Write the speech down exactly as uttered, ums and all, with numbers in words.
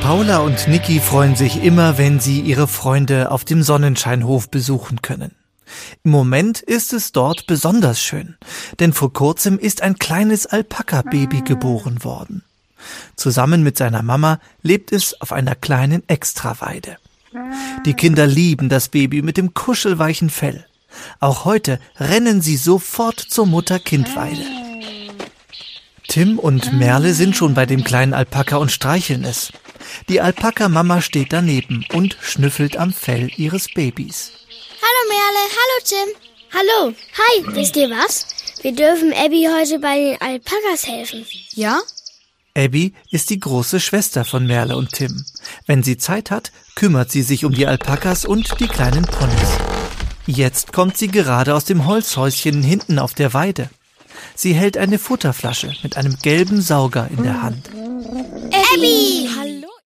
Paula und Niki freuen sich immer, wenn sie ihre Freunde auf dem Sonnenscheinhof besuchen können. Im Moment ist es dort besonders schön, denn vor kurzem ist ein kleines Alpaka-Baby geboren worden. Zusammen mit seiner Mama lebt es auf einer kleinen Extraweide. Die Kinder lieben das Baby mit dem kuschelweichen Fell. Auch heute rennen sie sofort zur Mutter-Kind-Weide. Tim und Merle sind schon bei dem kleinen Alpaka und streicheln es. Die Alpaka-Mama steht daneben und schnüffelt am Fell ihres Babys. Hallo Merle, hallo Tim. Hallo. Hi, wisst ihr was? Wir dürfen Abby heute bei den Alpakas helfen. Ja? Abby ist die große Schwester von Merle und Tim. Wenn sie Zeit hat, kümmert sie sich um die Alpakas und die kleinen Ponys. Jetzt kommt sie gerade aus dem Holzhäuschen hinten auf der Weide. Sie hält eine Futterflasche mit einem gelben Sauger in der Hand. Abby!